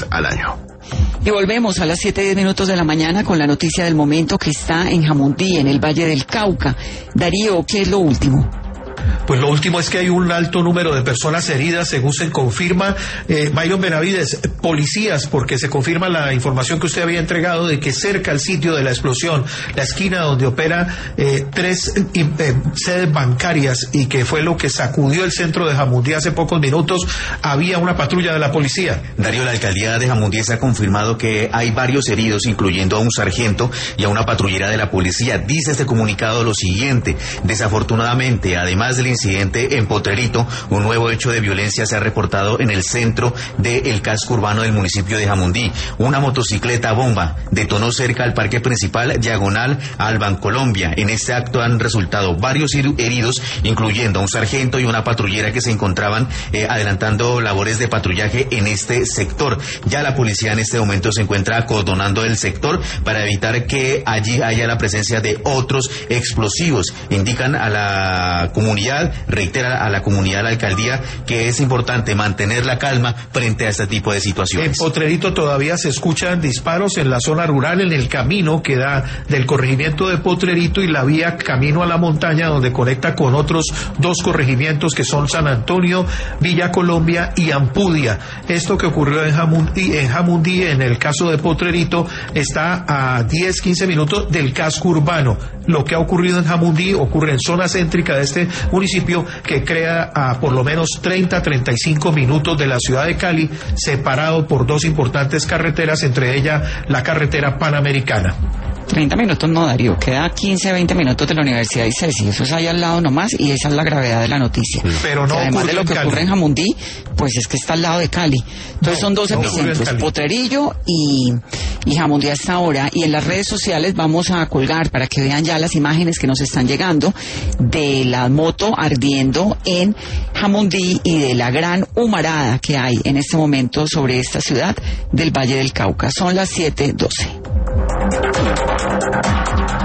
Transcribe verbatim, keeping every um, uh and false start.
dólares al año. Y volvemos a las siete y diez minutos de la mañana con la noticia del momento que está en Jamundí, en el Valle del Cauca. Darío, ¿qué es lo último? Pues lo último es que hay un alto número de personas heridas, según se confirma, eh, Byron Benavides, policías, porque se confirma la información que usted había entregado de que cerca al sitio de la explosión, la esquina donde opera eh, tres eh, sedes bancarias y que fue lo que sacudió el centro de Jamundí hace pocos minutos, había una patrulla de la policía. Darío, la alcaldía de Jamundí ha confirmado que hay varios heridos, incluyendo a un sargento y a una patrullera de la policía. Dice este comunicado lo siguiente: desafortunadamente, además del incidente en Potrerito, un nuevo hecho de violencia se ha reportado en el centro del casco urbano del municipio de Jamundí. Una motocicleta bomba detonó cerca al parque principal diagonal al Bancolombia. En este acto han resultado varios heridos, incluyendo a un sargento y una patrullera que se encontraban eh, adelantando labores de patrullaje en este sector. Ya la policía en este momento se encuentra acordonando el sector para evitar que allí haya la presencia de otros explosivos. Indican a la comunidad, reitera a la comunidad la alcaldía que es importante mantener la calma frente a este tipo de situaciones. En Potrerito todavía se escuchan disparos en la zona rural, en el camino que da del corregimiento de Potrerito y la vía camino a la montaña, donde conecta con otros dos corregimientos que son San Antonio, Villa Colombia y Ampudia. Esto que ocurrió en Jamundí, en Jamundí, en el caso de Potrerito, está a diez, quince minutos del casco urbano. Lo que ha ocurrido en Jamundí ocurre en zona céntrica de este municipio, que crea a por lo menos treinta, treinta y cinco minutos de la ciudad de Cali, separado por dos importantes carreteras, entre ellas la carretera Panamericana. treinta minutos no, Darío, queda quince, veinte minutos de la Universidad de ICESI, eso es ahí al lado nomás, y esa es la gravedad de la noticia. Pero no, además de lo que en ocurre en Jamundí, pues es que está al lado de Cali. Entonces no, son dos no epicentros, Potrerillo y, y Jamundí a esta hora, y en las redes sociales vamos a colgar para que vean ya las imágenes que nos están llegando de la moto ardiendo en Jamundí y de la gran humarada que hay en este momento sobre esta ciudad del Valle del Cauca. Son las siete doce.